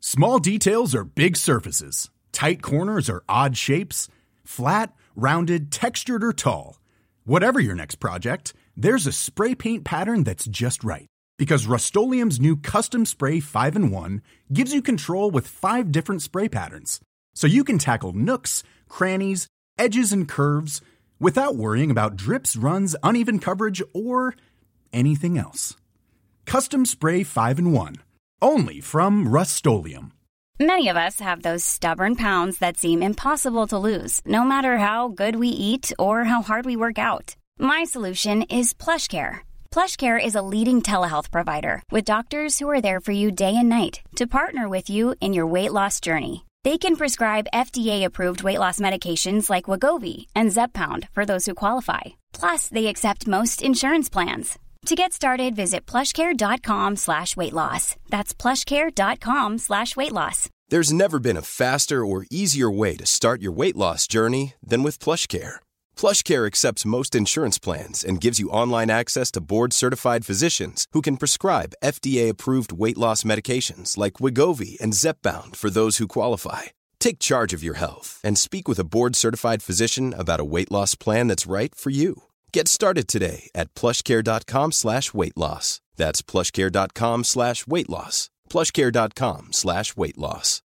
Small details are big surfaces. Tight corners are odd shapes. Flat, rounded, textured, or tall. Whatever your next project, there's a spray paint pattern that's just right. Because Rust-Oleum's new Custom Spray 5-in-1 gives you control with 5 different spray patterns. So you can tackle nooks, crannies, edges, and curves without worrying about drips, runs, uneven coverage, or anything else. Custom Spray 5-in-1. Only from Rust-Oleum. Many of us have those stubborn pounds that seem impossible to lose, no matter how good we eat or how hard we work out. My solution is PlushCare. PlushCare is a leading telehealth provider with doctors who are there for you day and night to partner with you in your weight loss journey. They can prescribe FDA-approved weight loss medications like Wegovy and Zepbound for those who qualify. Plus, they accept most insurance plans. To get started, visit plushcare.com/weightloss. That's plushcare.com/weightloss. There's never been a faster or easier way to start your weight loss journey than with PlushCare. PlushCare accepts most insurance plans and gives you online access to board-certified physicians who can prescribe FDA-approved weight loss medications like Wegovy and Zepbound for those who qualify. Take charge of your health and speak with a board-certified physician about a weight loss plan that's right for you. Get started today at plushcare.com/weightloss. That's plushcare.com/weightloss. plushcare.com/weightloss.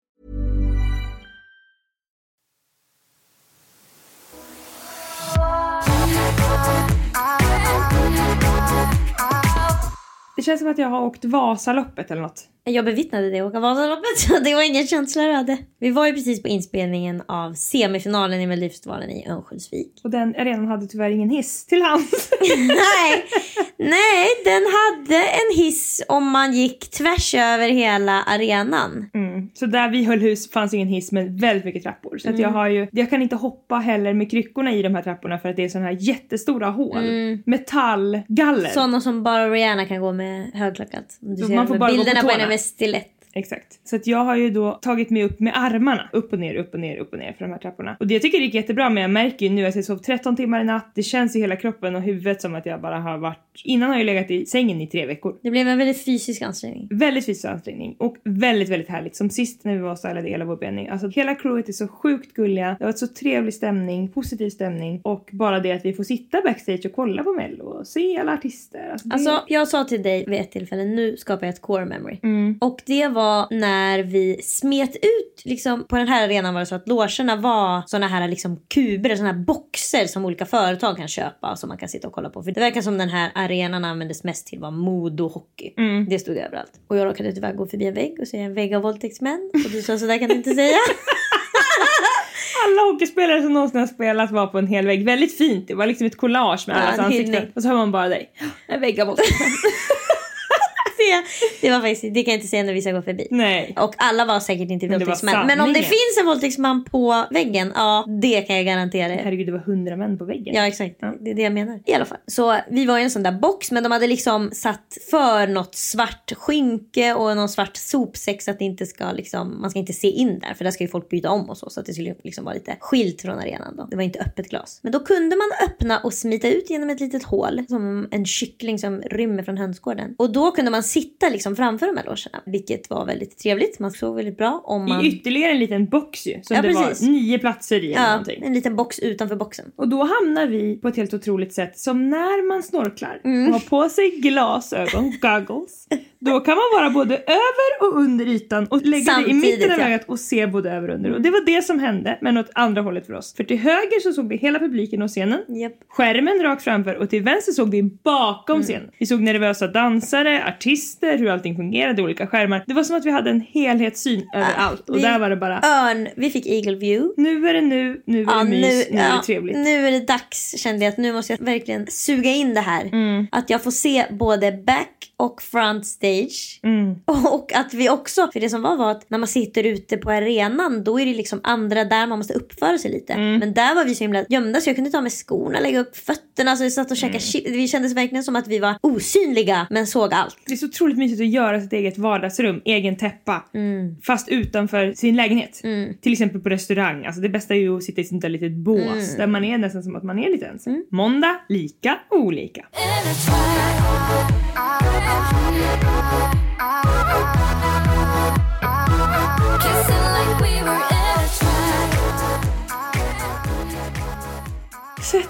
Det känns som att jag har åkt Vasaloppet eller något. Jag bevittnade det, åka Vasaloppet, så det var ingen känsla jag hade. Vi var ju precis på inspelningen av semifinalen i Melodifestivalen i Örnsköldsvik. Och den arenan hade tyvärr ingen hiss till hands. Nej, den hade en hiss om man gick tvärs över hela arenan. Så där vi höll hus fanns ingen hiss, men väldigt mycket trappor. Så att jag kan inte hoppa heller med kryckorna i de här trapporna för att det är såna här jättestora hål. Metallgaller. Sådana som bara Rihanna kan gå med högklackat. Du ser man får bara bilderna gå på på henne med stilett. Exakt. Så att jag har ju då tagit mig upp med armarna. Upp och ner, upp och ner, upp och ner för de här trapporna. Och det jag tycker det gick jättebra, men jag märker ju nu att jag sov 13 timmar i natt. Det känns i hela kroppen och huvudet som att jag bara har varit... Innan har jag legat i sängen i 3 veckor. Det blev en väldigt fysisk ansträngning. Väldigt fysisk ansträngning. Och väldigt, väldigt härligt. Som sist när vi var så alla del av vår benning. Alltså hela crewet är så sjukt gulliga. Det var ett så trevlig stämning. Positiv stämning. Och bara det att vi får sitta backstage och kolla på Mello. Och se alla artister. Alltså jag sa till dig vid ett tillfälle, nu skapar jag ett core memory. Och det var när vi smet ut liksom, på den här arenan var det så att logerna var såna här liksom kuber, såna här boxer som olika företag kan köpa och som man kan sitta och kolla på. För det verkar som den här arenan användes mest till var modohockey. Det stod överallt. Och jag råkade tyvärr gå förbi en vägg och säga en vägg av våldtäktsmän. Och du sa så där kan du inte säga. Alla hockeyspelare som någonsin har spelat var på en hel vägg. Väldigt fint. Det var liksom ett collage med alla ansikten. Och så har man bara dig. En vägg av våldtäktsmän. Det var faktiskt, det kan jag inte säga när vi ska gå förbi. Nej. Och alla var säkert inte våldtäktsmän. Men om det finns en våldtäktsman på väggen, ja, det kan jag garantera. Herregud, det var 100 män på väggen. Ja, exakt. Ja. Det är det jag menar. I alla fall. Så vi var i en sån där box, men de hade liksom satt för något svart skynke och någon svart sopsäck så att det inte ska liksom, man ska inte se in där. För där ska ju folk byta om och så att det skulle liksom vara lite skilt från arenan då. Det var inte öppet glas. Men då kunde man öppna och smita ut genom ett litet hål. Som en kyckling som rymmer från hönsgården. Och då kunde man sitta liksom framför de här logerna, vilket var väldigt trevligt. Man såg väldigt bra om man... I ytterligare en liten box ju, som det var 9 platser i eller någonting. En liten box utanför boxen. Och då hamnar vi på ett helt otroligt sätt som när man snorklar och har på sig glasögon, goggles. Då kan man vara både över och under ytan och lägga samtidigt, det i mitten av ögat och se både över och under. Och det var det som hände, men åt andra hållet för oss. För till höger så såg vi hela publiken och scenen. Skärmen rakt framför, och till vänster såg vi bakom scenen. Vi såg nervösa dansare, artister, hur allting fungerade, olika skärmar. Det var som att vi hade en helhetssyn över allt. Och där var det bara... Vi fick Eagle View. Nu är det nu är det mys, nu är det trevligt. Nu är det dags, kände jag, att nu måste jag verkligen suga in det här. Att jag får se både back och front stage. Och att vi också, för det som var att när man sitter ute på arenan, då är det liksom andra där man måste uppföra sig lite. Men där var vi så himla gömda så jag kunde ta med skorna, lägga upp fötterna, så jag satt och käkade chips. Vi kändes verkligen som att vi var osynliga men såg allt. Det är så otroligt mysigt att göra sitt eget vardagsrum, egen täppa, fast utanför sin lägenhet. Till exempel på restaurang. Alltså det bästa är ju att sitta i sånt där litet bås där man är nästan som att man är lite ensam. Måndag, lika, olika.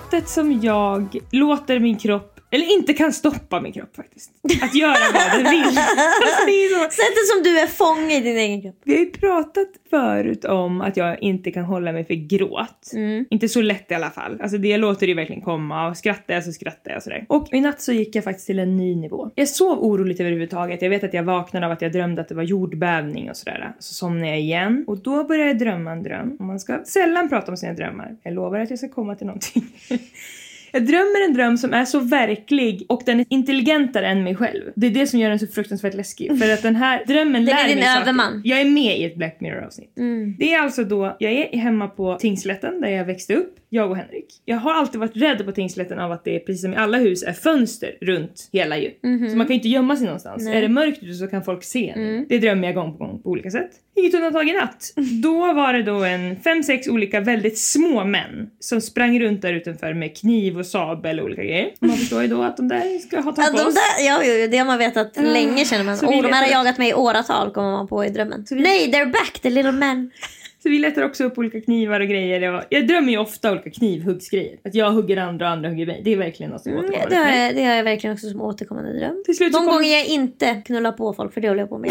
sättet som jag låter min kropp, eller inte kan stoppa min kropp faktiskt, att göra vad den vill. Alltså, det är så. Sättet som du är fångad i din egen kropp. Vi har ju pratat förut om att jag inte kan hålla mig för gråt. Inte så lätt i alla fall. Alltså det låter ju verkligen komma, och skrattar jag så skrattar jag sådär. Och i natt så gick jag faktiskt till en ny nivå. Jag sov oroligt överhuvudtaget. Jag vet att jag vaknade av att jag drömde att det var jordbävning och sådär. Så somnade jag igen. Och då började jag drömma en dröm. Och man ska sällan prata om sina drömmar. Jag lovar att jag ska komma till någonting. Jag drömmer en dröm som är så verklig och den är intelligentare än mig själv. Det är det som gör den så fruktansvärt läskig. För att den här drömmen lär mig saker. Överman. Jag är med i ett Black Mirror-avsnitt. Det är alltså då, jag är hemma på Tingslätten där jag växte upp, jag och Henrik. Jag har alltid varit rädd på Tingslätten av att det är precis som i alla hus är fönster runt hela ju. Så man kan inte gömma sig någonstans. Nej. Är det mörkt ute så kan folk se en. Det drömmer jag gång på gång på olika sätt. Inget undantag i natt. Då var det då 5-6 olika väldigt små män som sprang runt där utanför med kniv och sabel och olika grejer. Man förstår ju då att de där ska ha tagit på oss. Ja, det har man vetat länge, känner man. De här har jagat mig i åratal, kommer man på i drömmen. Nej, they're back, the little men. Så vi letar också upp olika knivar och grejer. Jag drömmer ju ofta olika knivhuggsgrejer. Att jag hugger andra och andra hugger mig. Det är verkligen något som återkommer. Det har jag verkligen också som återkommande dröm. De gånger jag inte knullar på folk, för det håller jag på med.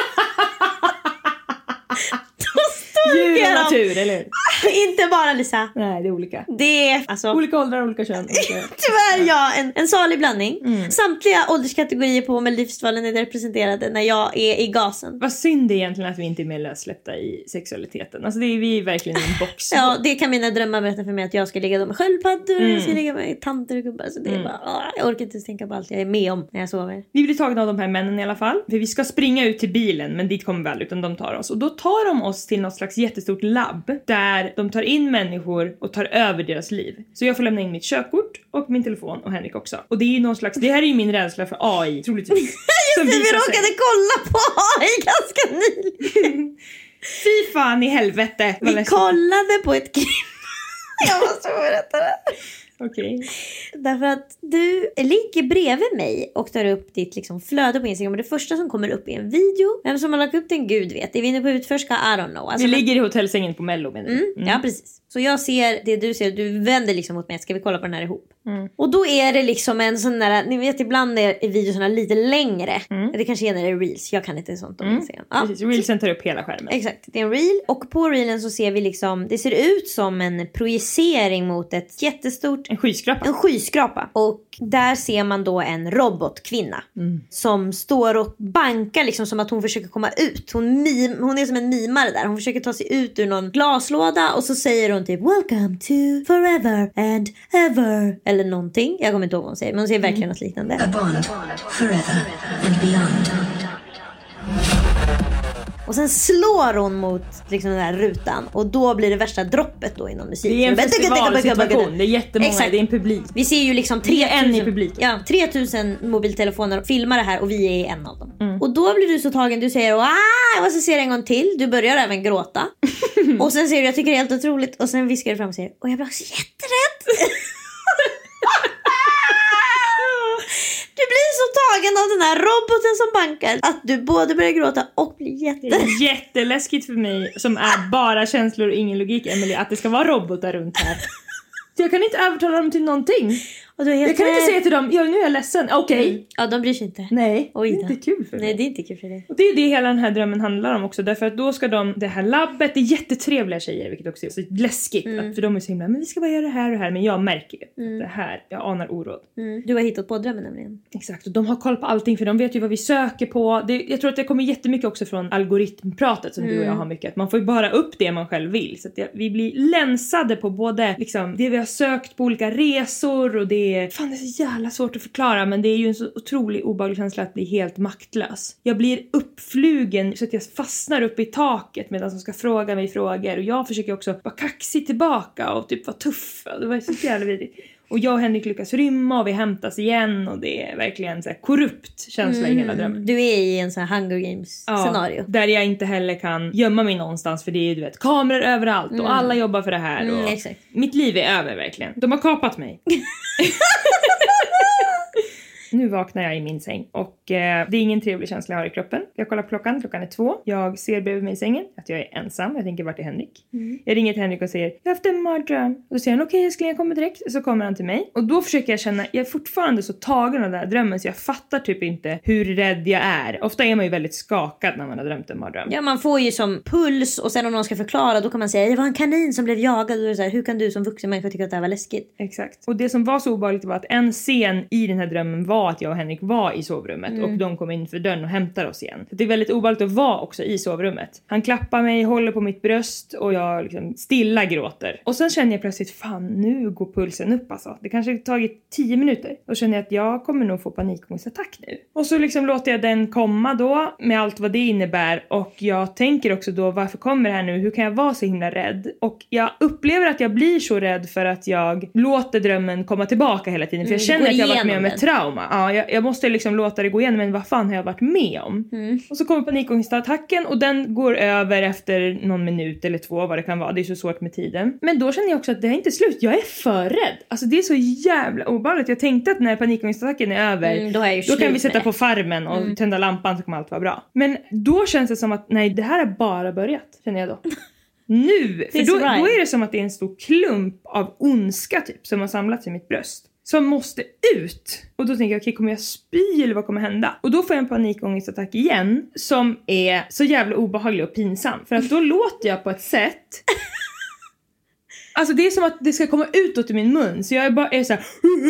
Djur och natur, eller? Inte bara Lisa. Nej, det är olika. Det är alltså olika åldrar, olika kön. Tyvärr, ja, en salig blandning. Samtliga ålderskategorier på Melodifestivalen är representerade när jag är i gasen. Vad synd det är egentligen att vi inte är mer lössläppta i sexualiteten. Alltså det är vi verkligen i en box. Ja, det kan mina drömmar berätta för mig, att jag ska ligga med sköldpaddor, jag ska ligga med tanter och gubbar. Så det är bara, jag orkar inte tänka på allt jag är med om när jag sover. Vi blir tagna av de här männen i alla fall. För vi ska springa ut till bilen, men dit kommer vi aldrig, utan de tar oss. Och då tar de oss till något slags jättestort labb där de tar in människor och tar över deras liv. Så jag får lämna in mitt körkort och min telefon, och Henrik också. Och det är ju någon slags, det här är ju min rädsla för AI, troligtvis. Just det, vi råkade kolla på AI ganska nyligen. Fy fan i helvete. Vi kollade på ett jag måste berätta det. Okej. Därför att du ligger bredvid mig och tar upp ditt liksom flöde på Instagram. Och det första som kommer upp är en video. Vem som har lagt upp den, Gud vet. Är vi inne på utförska? I don't know. Alltså, vi ligger i hotellsängen på Mello, menar du? Ja, precis. Så jag ser det du ser. Du vänder liksom mot mig. Ska vi kolla på den här ihop? Och då är det liksom en sån där, ni vet, ibland är videorna lite längre. Det kanske är när det är reels. Jag kan inte sånt om Instagram. Ja, precis. Reelsen tar upp hela skärmen. Exakt. Det är en reel. Och på reelen så ser vi liksom, det ser ut som en projicering mot ett jättestort, en skyskrapa. En skyskrapa. Och där ser man då en robotkvinna som står och bankar liksom som att hon försöker komma ut. Hon är som en mimare där. Hon försöker ta sig ut ur någon glaslåda och så säger hon typ "Welcome to forever and ever" eller någonting. Jag kommer inte ihåg vad hon säger, men hon säger verkligen något liknande. A bond forever and beyond. Och sen slår hon mot liksom den här rutan. Och då blir det värsta droppet då inom musik. Det är en festivalsituation. Det är jättemånga. Exakt. Det är en publik. Vi ser ju liksom 3000 i publiken. Ja, 3000 mobiltelefoner filmar det här. Och vi är en av dem. Och då blir du så tagen. Du säger och så ser jag en gång till. Du börjar även gråta. Och sen säger du, jag tycker det är helt otroligt. Och sen viskar du fram och säger, och jag blir också jätterädd. Du blir så tagen av den här roboten som bankar att du både börjar gråta och blir Det är jätteläskigt för mig, som är bara känslor och ingen logik, Emily, att det ska vara robotar runt här. Så jag kan inte övertala dem till någonting. Och jag kan inte säga till dem, nu är jag ledsen. Okej. Ja, de bryr sig inte. Nej, det är inte kul för mig. Nej, det är inte kul för dig. Och det är det hela den här drömmen handlar om också. Därför att då ska det här labbet, det är jättetrevliga tjejer, vilket också är så läskigt. För de är så himla, men vi ska bara göra det här och här. Men jag märker ju att det här, jag anar oråd. Du har hittat på drömmen nämligen. Exakt, och de har koll på allting, för de vet ju vad vi söker på. Jag tror att det kommer jättemycket också från algoritmpratet som du och jag har mycket. Att man får ju bara upp det man själv vill. Så att vi blir länsade på både liksom, det vi har sökt på olika resor, och det är så jävla svårt att förklara, men det är ju en så otrolig obehaglig känsla att bli helt maktlös. Jag blir uppflugen så att jag fastnar upp i taket medan de ska fråga mig frågor, och jag försöker också vara kaxig tillbaka och typ vara tuff. Det var så jävla vidrigt. Och jag och Henrik lyckas rymma och vi hämtas igen, och det är verkligen så här korrupt känsla i hela drömmen. Du är i en sån här Hunger Games scenario. Där jag inte heller kan gömma mig någonstans, för det är, du vet, kameror överallt och alla jobbar för det här. Och exakt. Mitt liv är över verkligen. De har kapat mig. Nu vaknar jag i min säng och det är ingen trevlig känsla jag har i kroppen. Jag kollar på klockan är 2. Jag ser bredvid mig i sängen att jag är ensam. Jag tänker, vart är Henrik? Jag ringer till Henrik och säger, jag har haft en mardröm. Och då säger han, okej, jag kommer direkt. Så kommer han till mig. Och då försöker jag känna, jag är fortfarande så tagen av den här drömmen så jag fattar typ inte hur rädd jag är. Ofta är man ju väldigt skakad när man har drömt en mardröm. Ja, man får ju som puls och sen om någon ska förklara då kan man säga, det var en kanin som blev jagad. Och då är det så här, hur kan du som vuxen människa tycka att det här var läskigt? Exakt. Och det som var så obehagligt var att en scen i den här drömmen var att jag och Henrik var i sovrummet och de kom in för dörren och hämtar oss igen. Så det är väldigt obehagligt att vara också i sovrummet. Han klappar mig, håller på mitt bröst och jag liksom stilla gråter. Och sen känner jag plötsligt, fan, nu går pulsen upp alltså. Det kanske har tagit 10 minuter. Och känner jag att jag kommer nog få panikångestattack nu. Och så liksom låter jag den komma då med allt vad det innebär. Och jag tänker också då, varför kommer det här nu? Hur kan jag vara så himla rädd? Och jag upplever att jag blir så rädd för att jag låter drömmen komma tillbaka hela tiden. För jag känner att jag har varit med om ett trauma. Ja, jag måste liksom låta det gå igenom. Men vad fan har jag varit med om? Och så kommer panikångestattacken och den går över efter någon minut eller 2, vad det kan vara. Det är så svårt med tiden. Men då känner jag också att det är inte slut. Jag är för rädd. Alltså det är så jävla obehagligt. Jag tänkte att när panikångestattacken är över, då kan vi sätta på farmen och tända lampan så kommer allt vara bra. Men då känns det som att nej, det här har bara börjat, känner jag då. Nu, för då är det som att det är en stor klump av ondska typ som har samlats i mitt bröst. Som måste ut. Och då tänker jag, okej, kommer jag spy eller vad kommer hända? Och då får jag en panikångestattack igen. Som är så jävla obehaglig och pinsam. För att då låter jag på ett sätt. Alltså det är som att det ska komma utåt i min mun. Så jag är bara så här.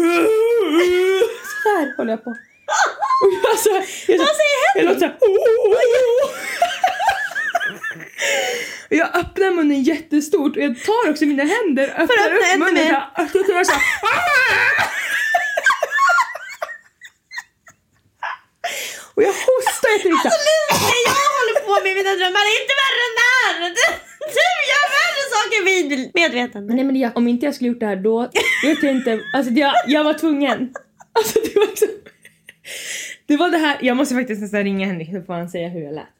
Så här håller jag på. Och alltså, jag låter så här. Och jag öppnar munnen jättestort. Och jag tar också mina händer. För att öppna munnen. Så här. Och jag hostar efter alltså Lisa, jag håller på med mina drömmar. Det är inte värre än det här. Du gör värre saker vid medvetande. Nej men om inte jag skulle gjort det här då vet jag inte. Alltså jag var tvungen. Alltså det var liksom, det var det här. Jag måste faktiskt nästan ringa Henrik så får han säga hur jag lät.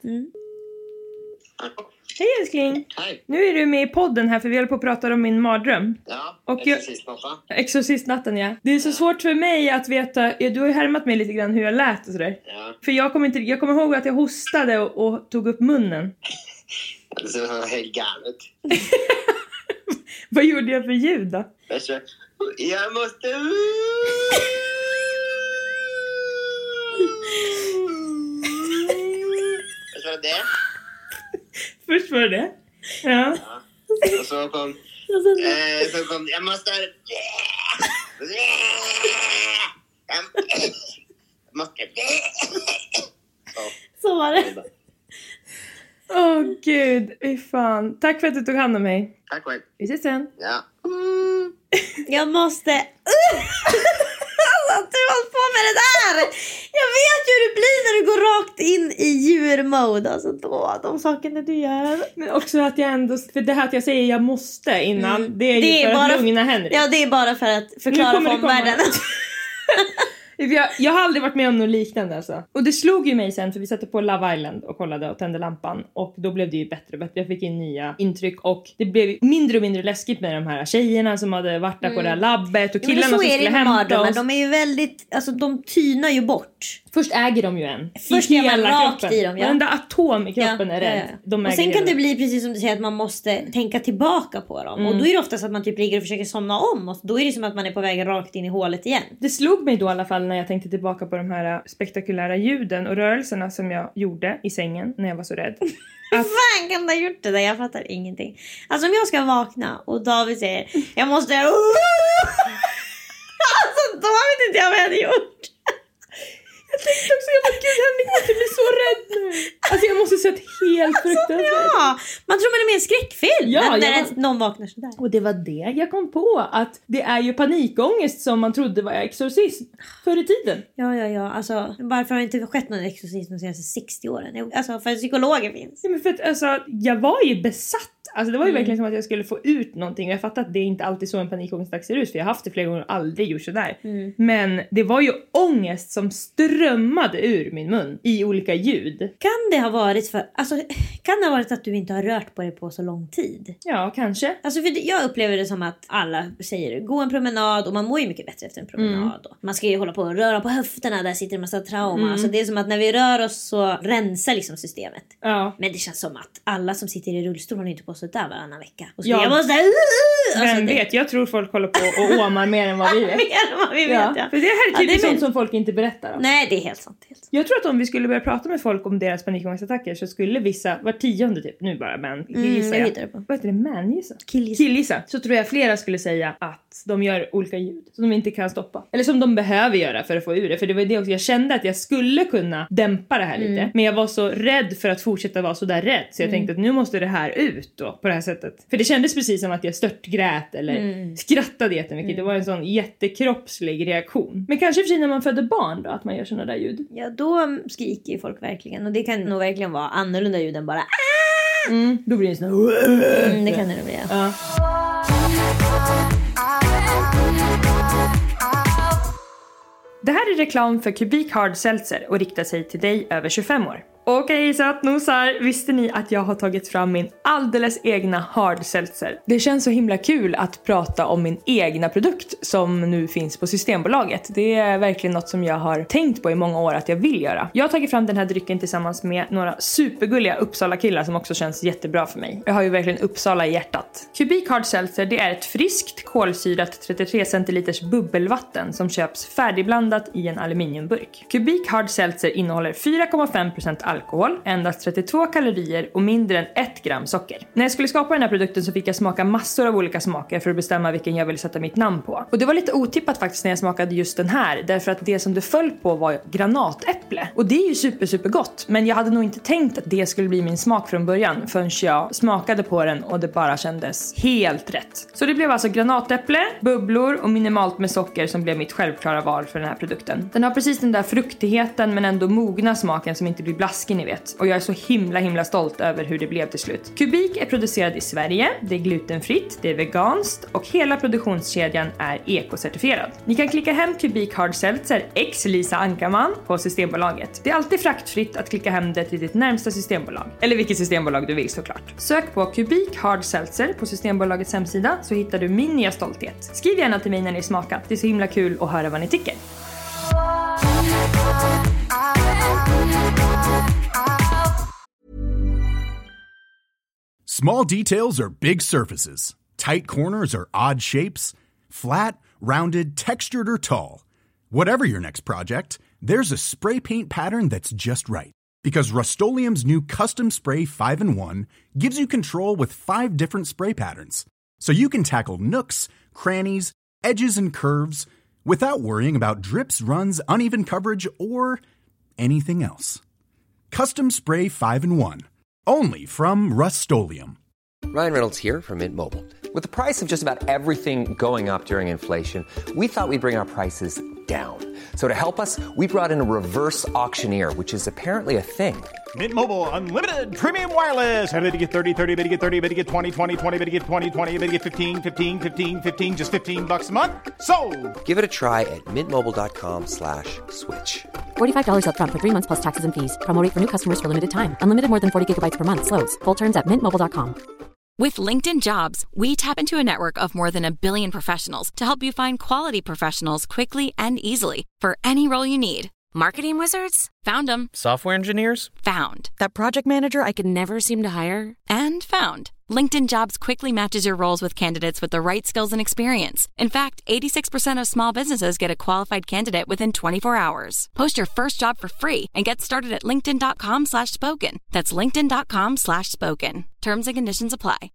Hej älskling. Hej. Nu är du med i podden här för vi håller på att prata om min mardröm. Ja, och Exorcistnatten, ja. Det är så svårt för mig att veta, du har ju härmat mig lite grann hur jag lät och sådär. Ja. För jag kommer ihåg att jag hostade och tog upp munnen. Det var helt galet. Vad gjorde jag för ljud då? Jag måste... Vad var det? Först var det. Ja. Och så kom... jag måste... Så var det. Åh gud, fan. Tack för att du tog hand om mig. Tack själv. Vi ses sen. Ja. Jag måste... Alltså, du håller på med det där. Jag vet ju hur det blir när du går rakt in i djurmode. Alltså då, de sakerna du gör. Men också att jag ändå... För det här att jag säger jag måste innan. Det är ju för att lugna Henrik. Ja, det är bara för att förklara för omvärlden. Jag har aldrig varit med om något liknande alltså. Och det slog ju mig sen för vi satte på Love Island och kollade och tände lampan. Och då blev det ju bättre och bättre. Jag fick in nya intryck och det blev mindre och mindre läskigt med de här tjejerna som hade varit där på det här labbet. Och killarna som skulle hämta oss. De är ju väldigt, alltså de tynar ju bort. Först äger de ju en. Först är man rakt kroppen. i dem. Ja. Varenda atom i kroppen är rädd. Och sen kan det bli precis som du säger att man måste tänka tillbaka på dem. Och då är det ofta så att man typ ligger och försöker somna om. Och då är det som att man är på väg rakt in i hålet igen. Det slog mig då i alla fall när jag tänkte tillbaka på de här spektakulära ljuden och rörelserna som jag gjorde i sängen när jag var så rädd. Hur fan kan du ha gjort det där? Jag fattar ingenting. Alltså om jag ska vakna och David säger jag måste... Alltså då vet inte jag vad jag hade gjort. Jag tänkte också, jag bara, gud Henrik måste bli så rädd nu. Alltså jag måste säga ett helt fruktansvärt. Ja, man tror man är med i en skräckfilm när någon vaknar sådär. Och det var det jag kom på, att det är ju panikångest som man trodde var exorcism förr i tiden. Ja, alltså varför har det inte skett någon exorcism de senaste 60 åren? Alltså för psykologer finns. Ja, men för att alltså, jag var ju besatt Alltså det var ju verkligen som att jag skulle få ut någonting. Jag fattar att det är inte alltid så en panikångestattack ser ut. För jag har haft det flera gånger och aldrig gjort sådär. Men det var ju ångest som strömmade ur min mun i olika ljud. Kan det ha varit att du inte har rört på dig på så lång tid? Ja, kanske. Alltså för jag upplever det som att alla säger gå en promenad, och man mår ju mycket bättre efter en promenad. Man ska ju hålla på och röra på höfterna, där sitter en massa trauma. Alltså det är som att när vi rör oss så rensar liksom systemet. Ja. Men det känns som att alla som sitter i rullstol har inte på sig där varannan vecka. Och så ja. jag måste vem vet, jag tror folk håller på och åmar mer än vad vi vet. För det här är typ sånt som folk inte berättar om. Nej, det är helt sant. Jag tror att om vi skulle börja prata med folk om deras panikångestattacker så skulle vissa, var 10:e typ, nu bara man gissa. Jag hittar det på. Vad heter det? Man-gissa? Killgissa. Så tror jag flera skulle säga att de gör olika ljud som de inte kan stoppa. Eller som de behöver göra för att få ur det. För det var det också, jag kände att jag skulle kunna dämpa det här lite. Men jag var så rädd för att fortsätta vara så där rädd. Så jag tänkte att nu måste det här ut då, på det här sättet. För det kändes precis som att jag störtgrät eller skrattade jättemycket. Det var en sån jättekroppslig reaktion. Men kanske för sig när man födde barn då, att man gör såna där ljud. Ja, då skriker ju folk verkligen. Och det kan nog verkligen vara annorlunda ljud än bara Då blir det sån det kan det nog bli, ja. Det här är reklam för Kubik Hard Seltzer och riktar sig till dig över 25 år. Okej, så att nosar, visste ni att jag har tagit fram min alldeles egna hard seltzer? Det känns så himla kul att prata om min egna produkt som nu finns på Systembolaget. Det är verkligen något som jag har tänkt på i många år att jag vill göra. Jag har tagit fram den här drycken tillsammans med några supergulliga Uppsala-killar som också känns jättebra för mig. Jag har ju verkligen Uppsala i hjärtat. Kubik Hard Seltzer, det är ett friskt kolsyrat 33 centiliters bubbelvatten som köps färdigblandat i en aluminiumburk. Kubik Hard Seltzer innehåller 4,5% alkohol, endast 32 kalorier och mindre än 1 gram socker. När jag skulle skapa den här produkten så fick jag smaka massor av olika smaker för att bestämma vilken jag ville sätta mitt namn på. Och det var lite otippat faktiskt när jag smakade just den här, därför att det som det föll på var granatäpple. Och det är ju super gott, men jag hade nog inte tänkt att det skulle bli min smak från början förrän jag smakade på den och det bara kändes helt rätt. Så det blev alltså granatäpple, bubblor och minimalt med socker som blev mitt självklara val för den här produkten. Den har precis den där fruktigheten men ändå mogna smaken som inte blir blaskig, ni vet. Och jag är så himla stolt över hur det blev till slut. Kubik är producerad i Sverige, det är glutenfritt, det är veganskt och hela produktionskedjan är ekocertifierad. Ni kan klicka hem Kubik Hard Seltzer x Lisa Ankarman på Systembolaget. Det är alltid fraktfritt att klicka hem det till ditt närmsta systembolag. Eller vilket systembolag du vill såklart. Sök på Kubik Hard Seltzer på Systembolagets hemsida så hittar du min nya stolthet. Skriv gärna till mig när ni smakat. Det är så himla kul att höra vad ni tycker. Small details are big surfaces. Tight corners are odd shapes. Flat, rounded, textured, or tall. Whatever your next project, there's a spray paint pattern that's just right. Because Rust-Oleum's new Custom Spray 5-in-1 gives you control with 5 different spray patterns. So you can tackle nooks, crannies, edges, and curves without worrying about drips, runs, uneven coverage, or anything else. Custom Spray 5-in-1. Only from Rust-Oleum. Ryan Reynolds here from Mint Mobile. With the price of just about everything going up during inflation, we thought we'd bring our prices down. So to help us, we brought in a reverse auctioneer, which is apparently a thing. Mint Mobile Unlimited Premium Wireless. How to get 30, 30, bit to get 30, bit to get 20, 20, 20, bit to get 20, 20, bit to get 15, 15, 15, 15, just $15 a month? Sold! Give it a try at mintmobile.com/switch. $45 up front for 3 months plus taxes and fees. Promo rate for new customers for limited time. Unlimited more than 40 gigabytes per month. Slows full terms at mintmobile.com. With LinkedIn Jobs, we tap into a network of more than 1 billion professionals to help you find quality professionals quickly and easily for any role you need. Marketing wizards? Found them. Software engineers? Found. That project manager I could never seem to hire? And found. LinkedIn Jobs quickly matches your roles with candidates with the right skills and experience. In fact, 86% of small businesses get a qualified candidate within 24 hours. Post your first job for free and get started at linkedin.com/spoken. That's linkedin.com/spoken. Terms and conditions apply.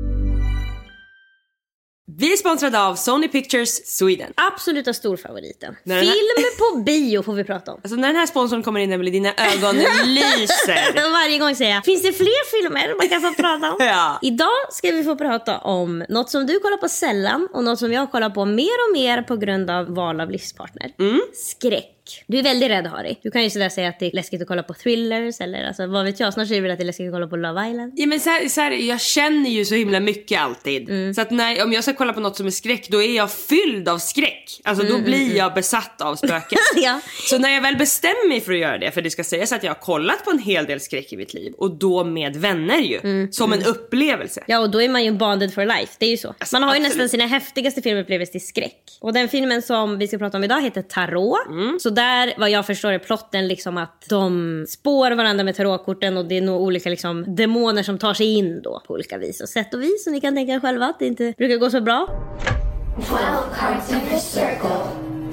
Vi är sponsrade av Sony Pictures Sweden. Absoluta storfavoriten. Film på bio får vi prata om. Alltså när den här sponsorn kommer in, Emelie, dina ögon lyser. Varje gång säger jag, finns det fler filmer man kan få prata om? Ja. Idag ska vi få prata om något som du kollar på sällan och något som jag kollar på mer och mer på grund av val av livspartner. Skräck. Du är väldigt rädd, Harry. Du kan ju sådär säga att det är läskigt att kolla på thrillers. Eller alltså, vad vet jag, snart säger du att det är läskigt att kolla på Love Island. Ja, men så här, jag känner ju så himla mycket alltid. Så att om jag ska kolla på något som är skräck, då är jag fylld av skräck. Alltså då blir jag besatt av spöken. Ja. Så när jag väl bestämmer mig för att göra det, för det ska sägas att jag har kollat på en hel del skräck i mitt liv, och då med vänner ju, som en upplevelse. Ja, och då är man ju bonded for life, det är ju så. Alltså, man har ju absolut. nästan sina häftigaste filmupplevelser till skräck. Och den filmen som vi ska prata om idag heter Tarot. Så där, vad jag förstår, är plotten liksom att de spår varandra med tarotkorten, och det är nog olika liksom demoner som tar sig in då på olika vis och sätt och vis, så ni kan tänka er själva att det inte brukar gå så bra. 12 cards in the circle.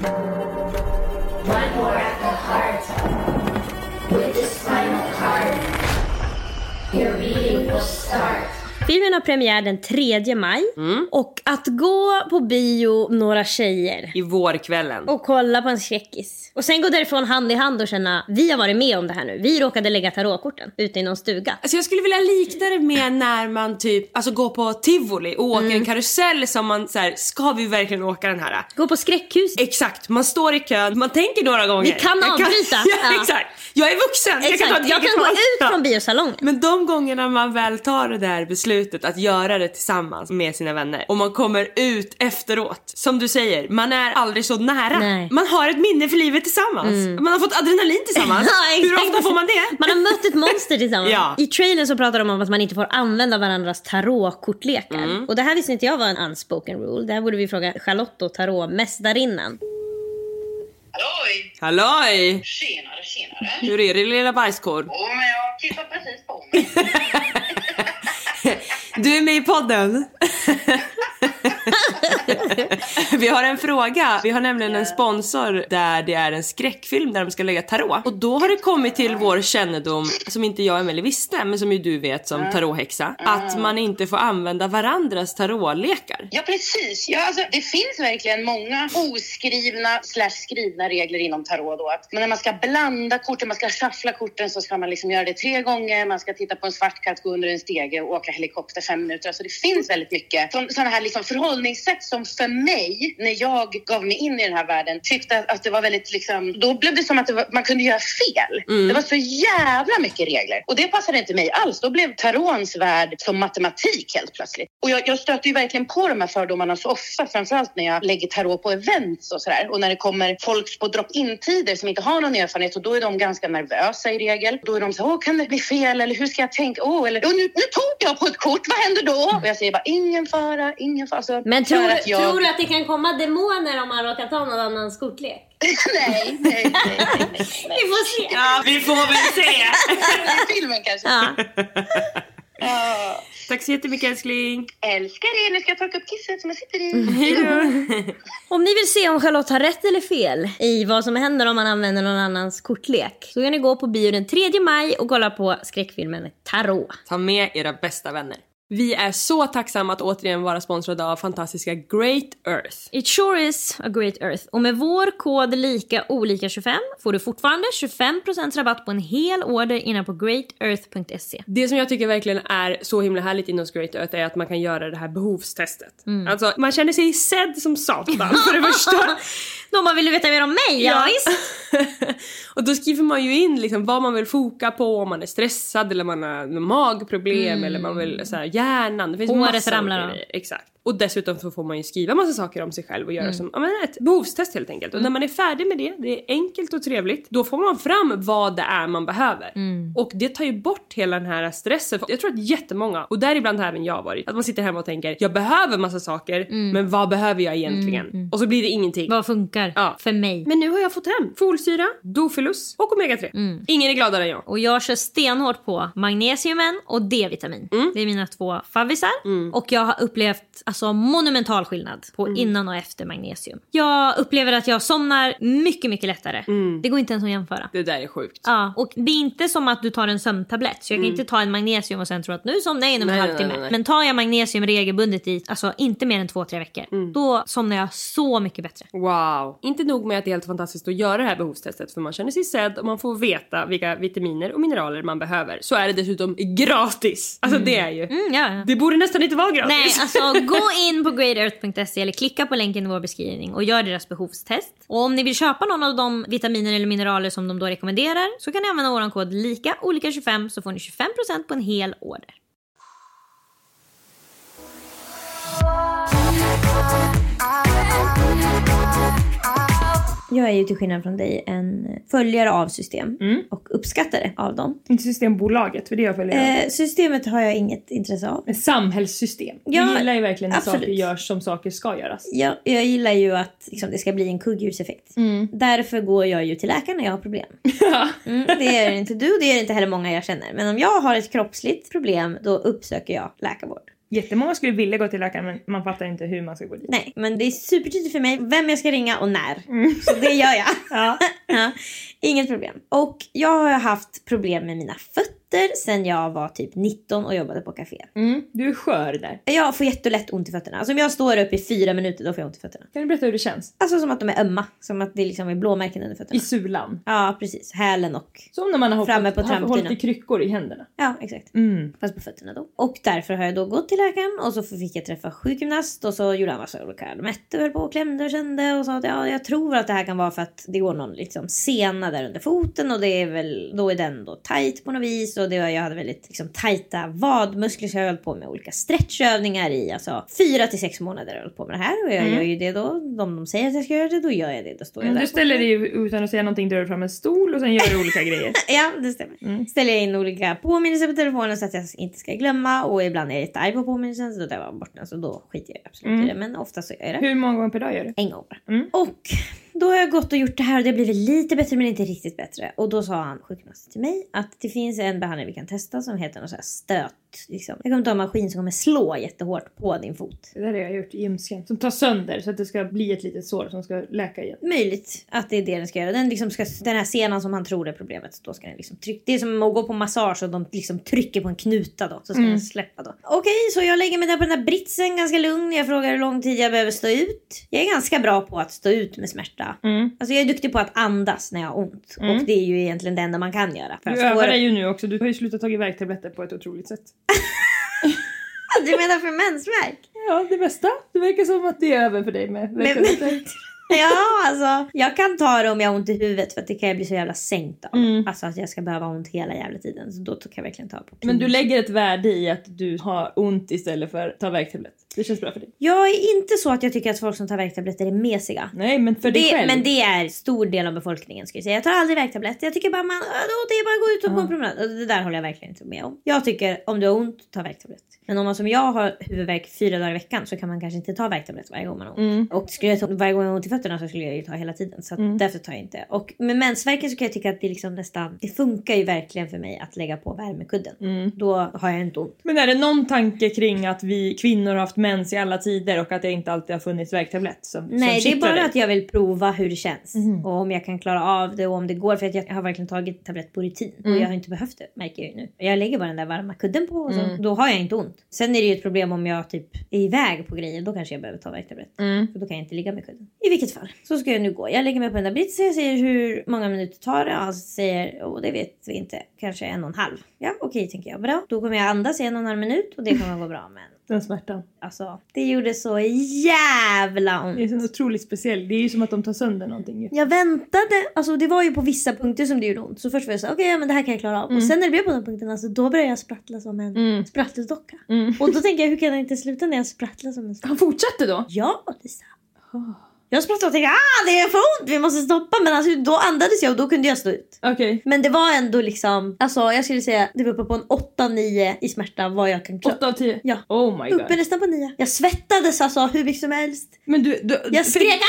One more at the heart. With this final card, your reading will start. Filmen har premiär den 3 maj. Och att gå på bio några tjejer I vårkvällen. och kolla på en skräckis och sen gå därifrån hand i hand och känna, vi har varit med om det här nu. Vi råkade lägga tarotkorten ute i någon stuga. Alltså jag skulle vilja likna det med när man typ går på Tivoli och åker en karusell som man så här, ska vi verkligen åka den här? Gå på skräckhus. Exakt, man står i kön, man tänker några gånger. Vi kan avbryta. Ja, exakt. Jag är vuxen. Exakt. Jag kan gå ut från biosalongen. Men de gångerna man väl tar det där beslutet att göra det tillsammans med sina vänner, och man kommer ut efteråt, som du säger, man är aldrig så nära. Nej. Man har ett minne för livet tillsammans. Man har fått adrenalin tillsammans. Ja, hur ofta får man det? Man har mött ett monster tillsammans. Ja. I trailern så pratar de om att man inte får använda varandras tarotkortlekar. Och det här visste inte jag var en unspoken rule. Det här borde vi fråga Charlotte och tarotmästarinnan. Halloj! Halloj! Tjenare. Hur är det, lilla bajskorv? Men jag tittar precis på mig. Du är med i podden. Vi har en fråga. Vi har nämligen en sponsor där det är en skräckfilm där de ska lägga tarot. Och då har det kommit till vår kännedom, som inte jag och Emelie visste, men som ju du vet som tarothäxa, att man inte får använda varandras tarotlekar. Ja, precis. Ja, alltså, det finns verkligen många oskrivna/skrivna regler inom tarot då. Att när man ska blanda korten, man ska shuffla korten, så ska man liksom göra det 3 gånger. Man ska titta på en svart katt, gå under en stege och åka helikopter 5 minuter. Alltså det finns väldigt mycket sådana här liksom förhållningssätt som för mig, när jag gav mig in i den här världen, tyckte att det var väldigt liksom, då blev det som att man kunde göra fel. Det var så jävla mycket regler. Och det passade inte mig alls. Då blev tarons värld som matematik helt plötsligt. Och jag stöter ju verkligen på de här fördomarna så ofta, framförallt när jag lägger tarot på events och sådär. Och när det kommer folk på drop-in-tider som inte har någon erfarenhet, och då är de ganska nervösa i regel. Då är de så, kan det bli fel? Eller hur ska jag tänka? Nu tog jag på ett kort, vad händer då? Och jag säger bara, ingen fara. Alltså, men tror du att det kan komma demoner om man råkar ta någon annans kortlek? Nej. Vi får se. Ja, vi får väl se. Filmen kanske. Ja. Tack så jättemycket, älskling. Älskar er, nu ska jag torka upp kisset som jag sitter i. Om ni vill se om Charlotte har rätt eller fel i vad som händer om man använder någon annans kortlek, så kan ni gå på bio den 3 maj och kolla på skräckfilmen Tarot. Ta med era bästa vänner. Vi är så tacksamma att återigen vara sponsrade av fantastiska Great Earth. It sure is a Great Earth. Och med vår kod LIKAOLIKA25 får du fortfarande 25% rabatt på en hel order innan på greatearth.se. Det som jag tycker verkligen är så himla härligt inom Great Earth är att man kan göra det här behovstestet. Alltså, man känner sig sedd som satan för det första. Då man vill veta mer om mig, ja visst. Och då skriver man ju in liksom vad man vill foka på, om man är stressad eller man har magproblem eller man vill så här, hjärnan. Det finns håret ramlar av. Exakt. Och dessutom så får man ju skriva massa saker om sig själv och göra som ett behovstest helt enkelt. Och när man är färdig med det är enkelt och trevligt, då får man fram vad det är man behöver. Och det tar ju bort hela den här stressen. Jag tror att jättemånga, och däribland har även jag varit, att man sitter hemma och tänker, jag behöver massa saker, men vad behöver jag egentligen? Och så blir det ingenting. Vad funkar för mig? Men nu har jag fått hem folsyra, dofilus och omega-3. Ingen är gladare än jag. Och jag kör stenhårt på magnesiumen och D-vitamin. Det är mina 2 favvisar. Och jag har upplevt alltså monumental skillnad på innan och efter magnesium. Jag upplever att jag somnar mycket, mycket lättare. Det går inte ens att jämföra. Det där är sjukt. Ja, och det är inte som att du tar en sömntablett. Så jag kan inte ta en magnesium och sen tro att nu somnar jag inom en halvtimme. Nej. Men tar jag magnesium regelbundet i, alltså inte mer än 2-3 veckor, då somnar jag så mycket bättre. Wow. Inte nog med att det är helt fantastiskt att göra det här behovstestet, för man känner sig sedd och man får veta vilka vitaminer och mineraler man behöver. Så är det dessutom gratis. Alltså det är ju. Det borde nästan inte vara gratis. Nej, alltså gå in på greatearth.se eller klicka på länken i vår beskrivning och gör deras behovstest. Och om ni vill köpa någon av de vitaminer eller mineraler som de då rekommenderar så kan ni använda vår kod LIKA25 så får ni 25% på en hel order. Jag är ju till skillnad från dig en följare av system och uppskattare av dem. Inte Systembolaget, för det jag följer. Systemet har jag inget intresse av. Ett samhällssystem. Jag gillar ju verkligen när saker görs som saker ska göras. Ja, jag gillar ju att liksom, det ska bli en kugghjulseffekt. Därför går jag ju till läkaren när jag har problem. Det är inte du, det är inte heller många jag känner. Men om jag har ett kroppsligt problem, då uppsöker jag läkarvård. Jättemånga skulle vilja gå till läkaren men man fattar inte hur man ska gå dit. Nej, men det är supertydligt för mig vem jag ska ringa och när. Så det gör jag. Ja. Inget problem. Och jag har haft problem med mina fötter sen jag var typ 19 och jobbade på café. Du är skör där. Jag får jättelätt ont i fötterna. Alltså om jag står upp i 4 minuter då får jag ont i fötterna. Kan du berätta hur det känns? Alltså som att de är ömma. Som att det liksom är blåmärken under fötterna. I sulan? Ja, precis. Hälen och som när man har framme på hållit i kryckor i händerna. Ja, exakt. Fast på fötterna då. Och därför har jag då gått till läkaren och så fick jag träffa sjukgymnast och så gjorde han massa olika mätte höll på och klämde och kände och sa att ja, jag tror att det här kan vara för att det går någon liksom sena där under foten och det är väl, då är den då tight på något vis och jag hade väldigt liksom tajta vadmuskler så jag höll på med olika stretchövningar i alltså 4 till 6 månader jag höll på med det här och jag gör ju det då, de säger att jag ska göra det, då gör jag det, då står jag där. Du ställer dig utan att säga någonting, drar fram en stol och sen gör du olika grejer. Ja, det stämmer. Ställer jag in olika påminnelser på telefonen så att jag inte ska glömma och ibland är jag jättearg på påminnelsen så då tar jag bort den så då skiter jag absolut i det, men ofta så gör jag det. Hur många gånger per dag gör du? En gång bara. Och då har jag gått och gjort det här och det har blivit lite bättre men inte riktigt bättre. Och då sa han, sjukgymnasten till mig, att det finns en behandling vi kan testa som heter något så här stöt. Liksom. Jag kommer ta en maskin som kommer slå jättehårt på din fot. Det där har jag gjort i gymsken. Som tar sönder så att det ska bli ett litet sår som ska läka igen. Möjligt att det är det den ska göra. Den, liksom den här senan som han tror är problemet. Då ska den liksom trycka. Det är som att gå på massage och de liksom trycker på en knuta då. Så ska den släppa då. Okej, så jag lägger mig där på den här britsen ganska lugn. Jag frågar hur lång tid jag behöver stå ut. Jag är ganska bra på att stå ut med smärta. Alltså jag är duktig på att andas när jag har ont. Och det är ju egentligen det enda man kan göra. Du övar dig ju nu också. Du har ju slutat ta värktabletter på ett otroligt sätt. Du menar för mensvärk? Ja, det bästa. Det verkar som att det är över för dig med värktabletter. Ja, alltså jag kan ta det om jag har ont i huvudet för att det kan jag bli så jävla sänkt av. Alltså att jag ska behöva ha ont hela jävla tiden. Så då kan jag verkligen ta på. Men du lägger ett värde i att du har ont istället för att ta värktablett. Det känns bra för dig. Jag är inte så att jag tycker att folk som tar värktabletter är mesiga. Nej, men för dig själv. Men det är stor del av befolkningen skulle jag säga. Jag tar aldrig värktabletter. Jag tycker bara det är bara att gå ut och på en promenad. Och det där håller jag verkligen inte med om. Jag tycker om du har ont, ta värktablett. Men om man som jag har huvudvärk 4 dagar i veckan så kan man kanske inte ta värktablett varje gång man har ont. Och skulle jag ta varje gång jag har ont i fötterna så skulle jag ju ta hela tiden. Så därför tar jag inte. Och med mensvärken så kan jag tycka att det liksom nästan, det funkar ju verkligen för mig att lägga på värmekudden. Då har jag inte ont. Men är det någon tanke kring att vi kvinnor har haft mens i alla tider och att det inte alltid har funnits värktablett Nej, det är bara att jag vill prova hur det känns. Och om jag kan klara av det och om det går. För att jag har verkligen tagit tablett på rutin. Och jag har inte behövt det, märker jag ju nu. Jag lägger bara den där varma kudden på och så, då har jag inte ont. Sen är det ju ett problem om jag typ är iväg på grejer. Då kanske jag behöver ta värktablett. För då kan jag inte ligga med kudden. I vilket fall, så ska jag nu gå. Jag lägger mig på den där britsen. Jag säger hur många minuter tar det. Alltså säger, det vet vi inte. Kanske 1,5. Ja, okej, tänker jag. Bra. Då kommer jag andas i 1,5 minut. Och det kommer gå bra, men den smärtan. Alltså, det gjorde så jävla ont. Det är så otroligt speciellt. Det är ju som att de tar sönder någonting. Jag väntade. Alltså det var ju på vissa punkter som det gjorde ont. Så först var jag så okej, men det här kan jag klara av. Och sen när det blev på den punkten, alltså, då började jag sprattla som en sprattelsdocka. Och då tänker jag, hur kan jag inte sluta när jag sprattlar som en sprattelsdocka? Han fortsatte då? Ja, Lisa. Jag sprattlade och tänkte, det är för ont, vi måste stoppa. Men alltså, då andades jag och då kunde jag stå ut. Okej. Men det var ändå liksom, alltså jag skulle säga, det var uppe på en 8-9 i smärta vad jag kan klara. 8 av 10? Ja. Oh my god. Uppe nästan på 9. Jag svettades alltså hur mycket som helst. Men jag skrek, aj.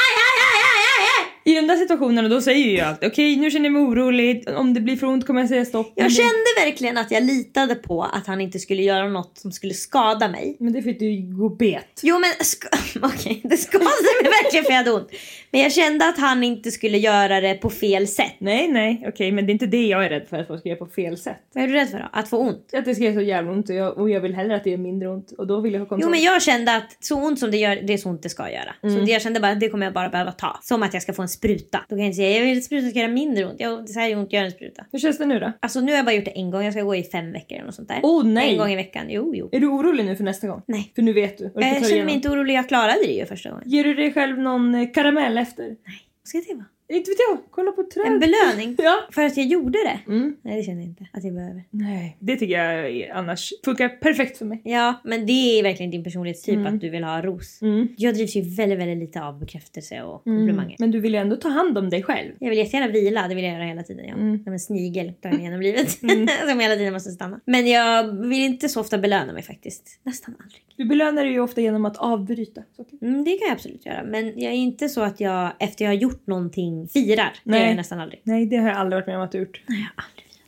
I de där situationerna då säger ju allt. Okej, nu känner jag mig orolig. Om det blir för ont kommer jag säga stopp. Jag kände verkligen att jag litade på att han inte skulle göra något som skulle skada mig. Men det fick du gå bet. Jo men, okej, det skadade mig verkligen för jag hade ont. Men jag kände att han inte skulle göra det på fel sätt. Nej, okej, men det är inte det jag är rädd för, att folk ska göra på fel sätt. Vad är du rädd för då? Att få ont? Att det ska göra så jävla ont och jag vill hellre att det är mindre ont. Och då vill jag ha kontroll. Jo men jag kände att så ont som det gör, det är så ont det ska göra. Så jag kände bara att det kommer jag bara behöva ta. Som att jag ska få en spruta. Då kan jag inte säga, jag vill att spruta ska göra mindre ont. Det här är ont, gör en spruta. Hur känns det nu då? Alltså nu har jag bara gjort det en gång. Jag ska gå i 5 veckor eller något sånt där. Nej. En gång i veckan, jo. Är du orolig nu för nästa gång? Nej. För nu vet du. Jag känner mig inte orolig, jag klarade det ju första gången. Ger du dig själv någon karamell efter? Nej, vad ska det vara? Inte vet jag, kolla på träd. En belöning? Ja. För att jag gjorde det? Nej, det känner jag inte att jag behöver. Nej, det tycker jag annars funkar perfekt för mig. Ja, men det är verkligen din personlighetstyp att du vill ha ros. Jag drivs ju väldigt, väldigt lite av bekräftelse och komplimanger. Men du vill ju ändå ta hand om dig själv. Jag vill jättegärna vila, det vill jag göra hela tiden. Ja. Som en snigel tar jag genom livet. Som hela tiden måste stanna. Men jag vill inte så ofta belöna mig faktiskt. Nästan aldrig. Du belönar dig ju ofta genom att avbryta. Det kan jag absolut göra. Men jag är inte så att jag efter jag har gjort någonting firar. Det gör jag nästan aldrig. Nej, det har jag aldrig varit med om att du gjort. Nej, jag har aldrig firat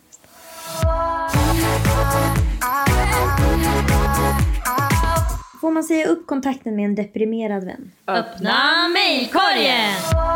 någonting. Får man säga upp kontakten med en deprimerad vän? Öppna mejlkorgen!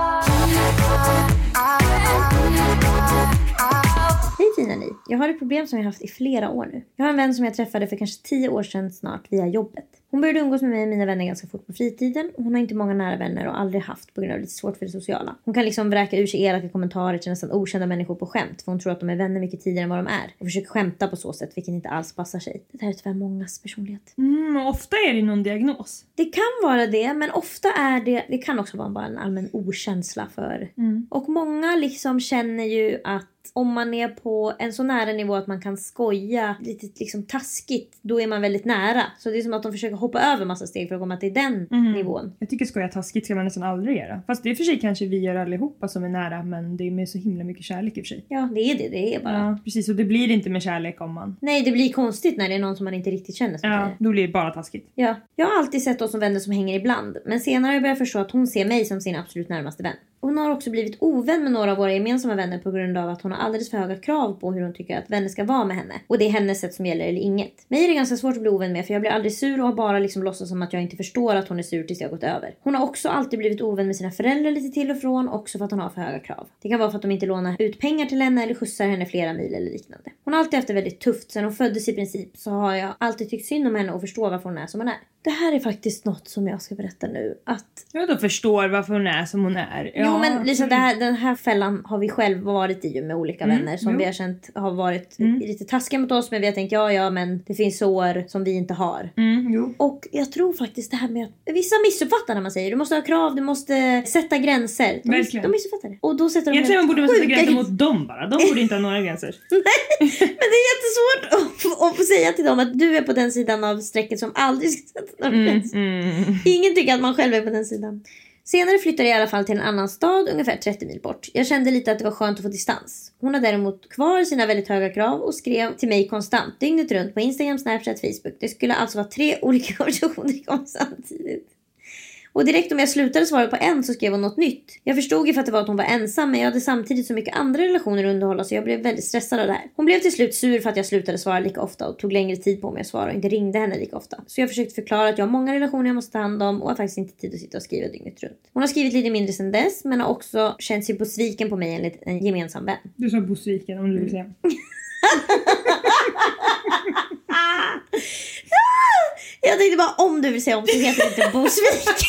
Hej fina ni, jag har ett problem som jag har haft i flera år nu. Jag har en vän som jag träffade för kanske 10 år sedan snart via jobbet. Hon började umgås med mig och mina vänner ganska fort på fritiden. Hon har inte många nära vänner och aldrig haft på grund av lite svårt för det sociala. Hon kan liksom vräka ur sig elaka kommentarer till nästan okända människor på skämt. För hon tror att de är vänner mycket tidigare än vad de är. Och försöker skämta på så sätt, vilket inte alls passar sig. Det här är tyvärr mångas personlighet. Ofta är det någon diagnos. Det kan vara det, men ofta är det kan också vara bara en allmän okänsla för. Och många liksom känner ju att om man är på en så nära nivå att man kan skoja lite liksom taskigt, då är man väldigt nära. Så det är som att de försöker hoppa över massa steg för att komma till den nivån. Jag tycker skoja taskigt ska man nästan aldrig göra. Fast det är för sig kanske vi gör allihopa som är nära, men det är med så himla mycket kärlek i och för sig. Ja, det är bara. Ja, precis. Och det blir inte med kärlek om man... Nej, det blir konstigt när det är någon som man inte riktigt känner. Ja, då blir det bara taskigt. Ja, jag har alltid sett oss som vänner som hänger ibland. Men senare har jag börjat förstå att hon ser mig som sin absolut närmaste vän. Hon har också blivit ovän med några av våra gemensamma vänner på grund av att hon har alldeles för höga krav på hur hon tycker att vänner ska vara med henne. Och det är hennes sätt som gäller eller inget. Mig är det ganska svårt att bli ovän med, för jag blir aldrig sur och har bara liksom låtsas som att jag inte förstår att hon är sur tills jag har gått över. Hon har också alltid blivit ovän med sina föräldrar lite till och från, också för att hon har för höga krav. Det kan vara för att de inte lånar ut pengar till henne eller skjutsar henne flera mil eller liknande. Hon har alltid haft det väldigt tufft. Sen hon föddes i princip så har jag alltid tyckt synd om henne och förstår varför hon är som hon är. Det här är faktiskt något som jag ska berätta nu. Att jag då förstår varför hon är som hon är. Ja. Jo, men liksom den här fällan har vi själv varit i med olika vänner som vi har känt har varit lite taskiga mot oss, men vi har tänkt ja men det finns sår som vi inte har. Och jag tror faktiskt det här med att vissa missuppfattar när man säger du måste ha krav, du måste sätta gränser. De missuppfattar det. Och då sätter de egentligen borde man sätta gränser mot dem bara. De borde inte ha några gränser. Nej, men det är jättesvårt att få säga till dem att du är på den sidan av strecket som aldrig ska sätta några gränser. Ingen tycker att man själv är på den sidan. Senare flyttade jag i alla fall till en annan stad ungefär 30 mil bort. Jag kände lite att det var skönt att få distans. Hon har däremot kvar sina väldigt höga krav och skrev till mig konstant, dygnet runt på Instagram, Snapchat, Facebook. Det skulle alltså vara 3 olika konversationer igång samtidigt. Och direkt om jag slutade svara på en så skrev hon något nytt. Jag förstod ju för att det var att hon var ensam, men jag hade samtidigt så mycket andra relationer att underhålla så jag blev väldigt stressad av det här. Hon blev till slut sur för att jag slutade svara lika ofta och tog längre tid på mig att svara och inte ringde henne lika ofta. Så jag försökte förklara att jag har många relationer jag måste ta hand om och har faktiskt inte tid att sitta och skriva dygnet runt. Hon har skrivit lite mindre sedan dess, men har också känt sig besviken på mig enligt en gemensam vän. Du sa besviken om du vill säga. Jag tänkte bara om du vill säga om så heter det inte besviken.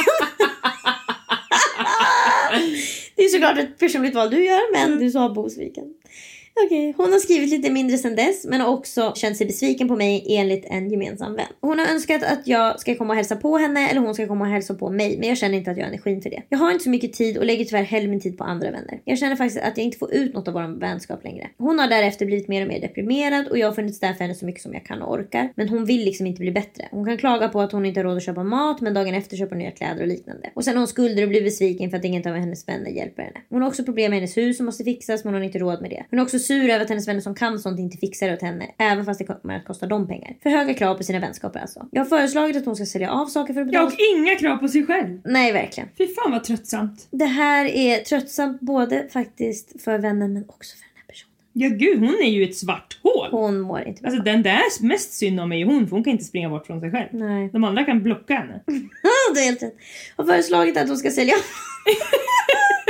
Det är såklart ett personligt val du gör, men du sa besviken. Okej, hon har skrivit lite mindre sedan dess, men har också känt sig besviken på mig enligt en gemensam vän. Hon har önskat att jag ska komma och hälsa på henne eller hon ska komma och hälsa på mig, men jag känner inte att jag har energin för det. Jag har inte så mycket tid och lägger tyvärr hellre min tid på andra vänner. Jag känner faktiskt att jag inte får ut något av vår vänskap längre. Hon har därefter blivit mer och mer deprimerad och jag har funnits där för henne så mycket som jag kan och orkar, men hon vill liksom inte bli bättre. Hon kan klaga på att hon inte har råd att köpa mat, men dagen efter köper nya kläder och liknande. Och sen har hon skulder och blir besviken för att ingen av hennes vänner hjälper henne. Hon har också problem med hennes hus som måste fixas, men hon har inte råd med det. Hon är också sur över att hennes vänner som kan sånt inte fixar det åt henne, även fast det kommer att kosta dem pengar. För höga krav på sina vänskaper alltså. Jag har föreslagit att hon ska sälja av saker för att betala. Ja, och inga krav på sig själv. Nej, verkligen. Fy fan vad tröttsamt. Det här är tröttsamt både faktiskt för vännen men också för den här personen. Ja gud, hon är ju ett svart hål. Hon mår inte bra. Alltså den där mest synd om är ju hon, för hon kan inte springa bort från sig själv. Nej. De andra kan blocka henne. Det är helt rätt. Jag har föreslagit att hon ska sälja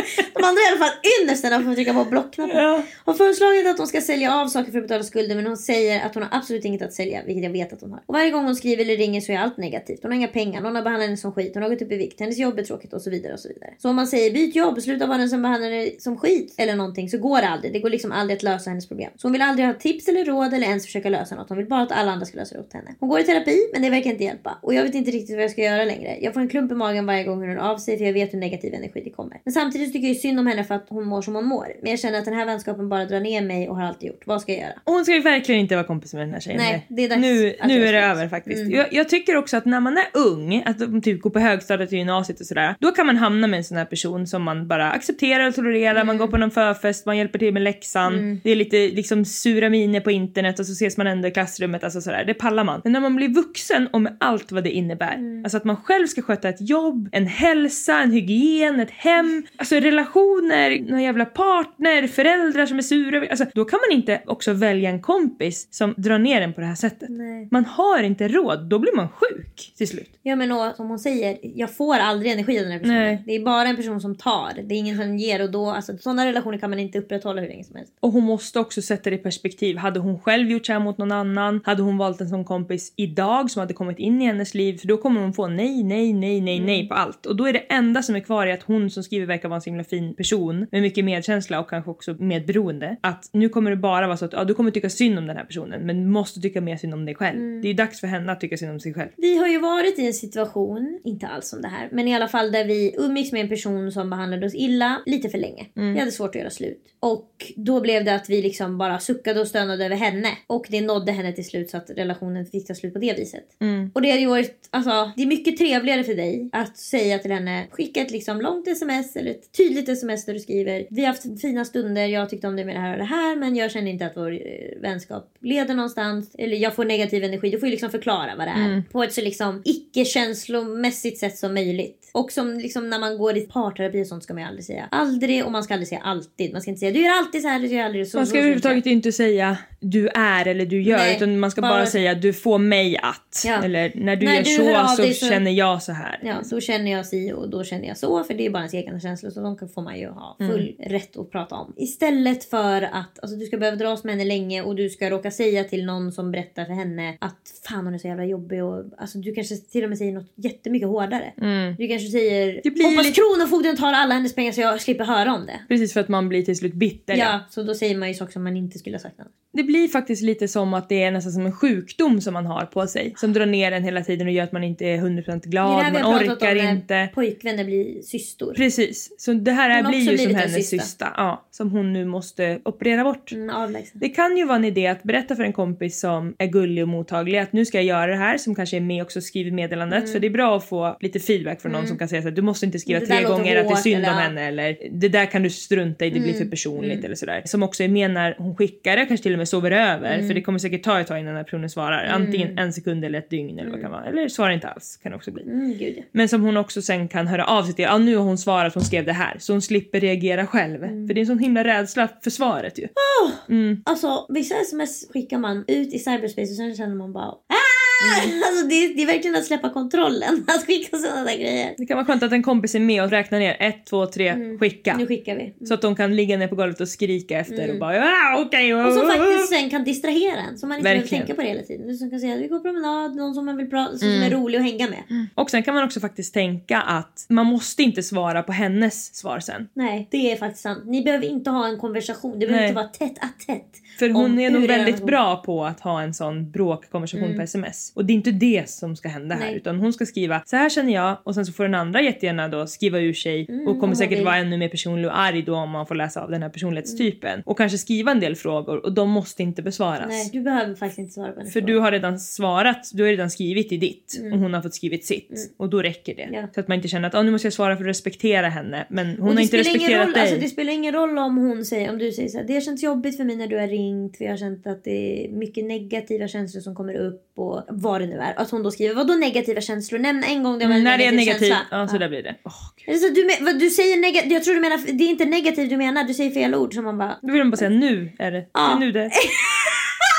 De andra i alla fall ynnesten av att trycka på blockknappen. Hon har föreslagit att hon ska sälja av saker för att betala skulder, men hon säger att hon har absolut inget att sälja, vilket jag vet att hon har. Och varje gång hon skriver eller ringer så är allt negativt. Hon har inga pengar, någon har behandlat henne som skit, hon har gått upp i vikt, hennes jobb är tråkigt och så vidare och så vidare. Så om man säger byt jobb, sluta vara den som behandlar henne som skit eller någonting, så går det aldrig. Det går liksom aldrig att lösa hennes problem. Så hon vill aldrig ha tips eller råd eller ens försöka lösa något. Hon vill bara att alla andra ska lösa det åt henne. Hon går i terapi, men det verkar inte hjälpa. Och jag vet inte riktigt vad jag ska göra längre. Jag får en klump i magen varje gång hon hör av sig, för jag vet hur negativ energi det kommer. Men samtidigt tycker jag synd om henne för att hon mår som hon mår. Men jag känner att den här vänskapen bara drar ner mig och har alltid gjort. Vad ska jag göra? Hon ska ju verkligen inte vara kompis med den här tjejen. Nej, det är dags. Nu är det över faktiskt. Jag tycker också att när man är ung, att de typ går på högstadiet och gymnasiet och sådär, då kan man hamna med en sån här person som man bara accepterar och tolererar. Man går på någon förfest, man hjälper till med läxan. Det är lite liksom sura miner på internet och så ses man ändå i klassrummet, alltså sådär. Det pallar man. Men när man blir vuxen och med allt vad det innebär, alltså att man själv ska sköta ett jobb, en hälsa, en hygien, ett hem, alltså relationer, någon jävla partner, föräldrar som är sura, alltså då kan man inte också välja en kompis som drar ner en på det här sättet. Nej. Man har inte råd, då blir man sjuk till slut. Ja, men och, som hon säger, jag får aldrig energi av den här personen. Nej. Det är bara en person som tar. Det är ingen som ger, och då, alltså sådana relationer kan man inte upprätthålla hur länge som helst. Och hon måste också sätta det i perspektiv. Hade hon själv gjort så här mot någon annan? Hade hon valt en sån kompis idag som hade kommit in i hennes liv? För då kommer hon få nej på allt. Och då är det enda som är kvar i att hon som skriver verkar vara en så himla fin person med mycket medkänsla och kanske också medberoende. Att nu kommer det bara vara så att du kommer tycka synd om den här personen, men du måste tycka mer synd om dig själv. Det är dags för henne att tycka synd om sig själv. Vi har ju varit i en situation, inte alls som det här, men i alla fall där vi umgicks med en person som behandlade oss illa lite för länge. Vi hade svårt att göra slut. Och då blev det att vi liksom bara suckade och stönade över henne. Och det nådde henne till slut så att relationen fick ta slut på det viset. Och det har ju varit, alltså, det är mycket trevligare för dig att säga till henne, skicka ett liksom långt sms eller ett tydligt sms där du skriver: vi har haft fina stunder, jag tyckte om det med det här och det här, men jag känner inte att vår vänskap leder någonstans, eller jag får negativ energi. Du får ju liksom förklara vad det är på ett så liksom icke-känslomässigt sätt som möjligt. Och som liksom när man går i parterapi och sånt ska man ju aldrig säga aldrig, och man ska aldrig säga alltid. Man ska inte säga du gör alltid så här, du gör aldrig så. Man ska överhuvudtaget inte säga du är eller du gör. Nej, utan man ska bara säga du får mig att. Eller när du gör så känner jag så här. Ja, så känner jag si och då känner jag så. För det är bara ens egna känslor, så de får man ju ha full rätt att prata om. Istället för att alltså, du ska behöva dras med henne länge och du ska råka säga till någon som berättar för henne att fan hon är så jävla jobbig. Och, alltså, du kanske till och med säger något jättemycket hårdare. Du kanske säger hoppas kronofogden tar alla hennes pengar så jag slipper höra om det. Precis, för att man blir till slut bitter. Ja, så då säger man ju saker som man inte skulle ha sagt. Det blir faktiskt lite som att det är nästan som en sjukdom som man har på sig. Som drar ner en hela tiden och gör att man inte är 100% glad. Man orkar inte. Pojkvänner blir systor. Precis. Så det här blir ju som hennes syster. Ja, som hon nu måste operera bort. Det kan ju vara en idé att berätta för en kompis som är gullig och mottaglig att nu ska jag göra det här. Som kanske är med också och skriver meddelandet. För det är bra att få lite feedback från någon som kan säga så att du måste inte skriva 3 gånger att det är synd om henne. Eller det där kan du strunta i, det blir för personligt eller sådär. Som också är med när hon skickar det, kanske till och med sover över. För det kommer säkert ta ett tag innan den här personen svarar. Antingen 1 sekund eller 1 dygn eller vad kan vara. Eller svarar inte alls, kan det också bli. Gud. Men som hon också sen kan höra av sig till. Ja, nu har hon svarat, hon skrev det här. Så hon slipper reagera själv. För det är en sån himla rädsla för svaret ju. Alltså, vissa sms skickar man ut i cyberspace och sen känner man bara alltså det är verkligen att släppa kontrollen. Att skicka sådana där grejer. Det kan vara skönt att en kompis är med och räknar ner 1, 2, 3, skicka. Nu skickar vi. Så att de kan ligga ner på golvet och skrika efter och bara okej. Och som faktiskt sen kan distrahera en. Så man inte behöver tänka på det hela tiden. Du som kan säga att vi går promenad, någon som man vill prata, som är rolig att hänga med. Och sen kan man också faktiskt tänka att man måste inte svara på hennes svar sen. Nej, det är faktiskt sant. Ni behöver inte ha en konversation. Det behöver inte vara tätt att tätt. För hon är nog väldigt bra på att ha en sån bråkkonversation på sms. Och det är inte det som ska hända här. Utan hon ska skriva, så här känner jag. Och sen så får den andra jättegärna då skriva ur sig. Och kommer säkert vara ännu mer personlig och arg då om man får läsa av den här personlighetstypen. Och kanske skriva en del frågor. Och de måste inte besvaras. Nej, du behöver faktiskt inte svara på den. För du har redan svarat. Du har redan skrivit i ditt. Och hon har fått skrivit sitt. Och då räcker det. Ja. Så att man inte känner att nu måste jag svara för att respektera henne. Men hon har inte respekterat dig. Alltså, det spelar ingen roll om hon säger, om du säger så här, det har känts jobbigt för mig när du har ringt. För jag har känt att det är mycket negativa känslor som kommer upp. Och vad det nu är. Att hon då skriver, vad då negativa känslor? Nämn en gång det var en när negativ det är negativ känsla. Ja, så där blir det. Så du säger negativ. Jag tror du menar, det är inte negativ du menar. Du säger fel ord som man bara. Då vill man bara säga nu är det. Det är nu det.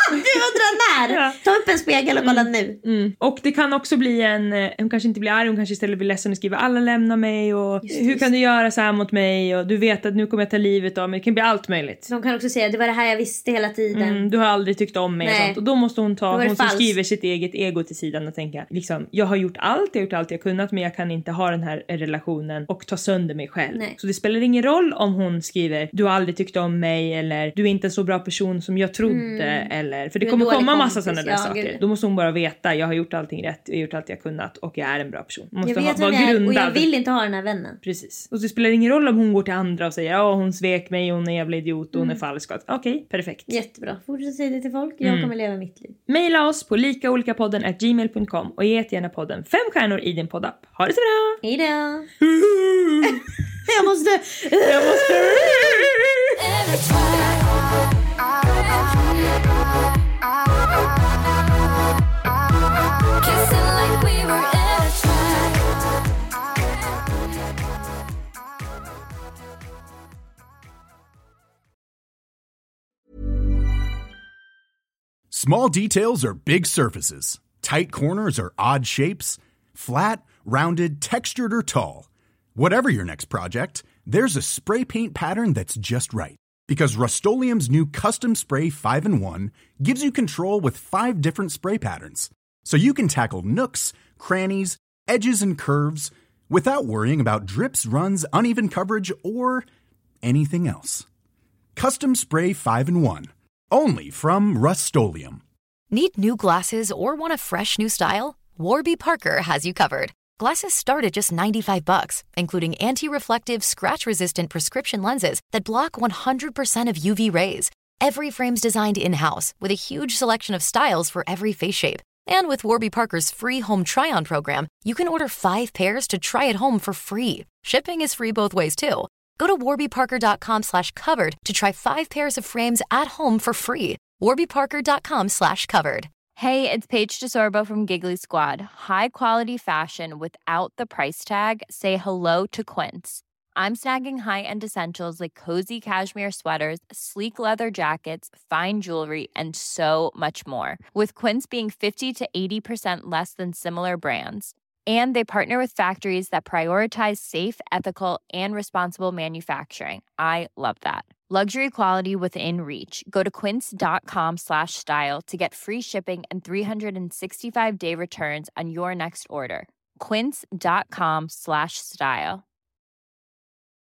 Du undrar när? Ja. Ta upp en spegel och kolla nu. Och det kan också bli hon kanske inte blir arg, hon kanske istället blir ledsen och skriver alla lämnar mig och hur kan du göra så här mot mig och du vet att nu kommer jag ta livet av mig. Det kan bli allt möjligt. De kan också säga det var det här jag visste hela tiden. Du har aldrig tyckt om mig och sånt. Och då måste hon hon som skriver sitt eget ego till sidan och tänka liksom, jag har gjort allt jag kunnat, men jag kan inte ha den här relationen och ta sönder mig själv. Så det spelar ingen roll om hon skriver du har aldrig tyckt om mig eller du är inte en så bra person som jag trodde eller, för det kommer komma massa sådana där saker. Gud. Då måste hon bara veta, jag har gjort allting rätt, jag har gjort allt jag kunnat och jag är en bra person. Man måste vara grundad. Och jag vill inte ha den här vännen. Precis. Och det spelar ingen roll om hon går till andra och säger hon svek mig, hon är jävla idiot och hon är falsk. Okej, perfekt. Jättebra. Fortsätt säga det till folk. Jag kommer leva mitt liv. Maila oss på likaolikapodden@gmail.com och ge gärna podden 5 stjärnor i din poddapp. Ha det så bra! Hejdå! Jag måste... Small details are big surfaces. Tight corners are odd shapes. Flat, rounded, textured, or tall. Whatever your next project, there's a spray paint pattern that's just right. Because Rust-Oleum's new Custom Spray 5-in-1 gives you control with 5 different spray patterns. So you can tackle nooks, crannies, edges, and curves without worrying about drips, runs, uneven coverage, or anything else. Custom Spray 5-in-1. Only from Rust-Oleum. Need new glasses or want a fresh new style? Warby Parker has you covered. Glasses start at just $95, including anti-reflective, scratch-resistant prescription lenses that block 100% of UV rays. Every frame's designed in-house with a huge selection of styles for every face shape. And with Warby Parker's free home try-on program, you can order 5 pairs to try at home for free. Shipping is free both ways, too. Go to warbyparker.com/covered to try 5 pairs of frames at home for free. warbyparker.com/covered. Hey, it's Paige DeSorbo from Giggly Squad. High quality fashion without the price tag. Say hello to Quince. I'm snagging high-end essentials like cozy cashmere sweaters, sleek leather jackets, fine jewelry, and so much more. With Quince being 50 to 80% less than similar brands. And they partner with factories that prioritize safe, ethical, and responsible manufacturing. I love that. Luxury quality within reach. Go to quince.com/style to get free shipping and 365-day returns on your next order. Quince.com/style.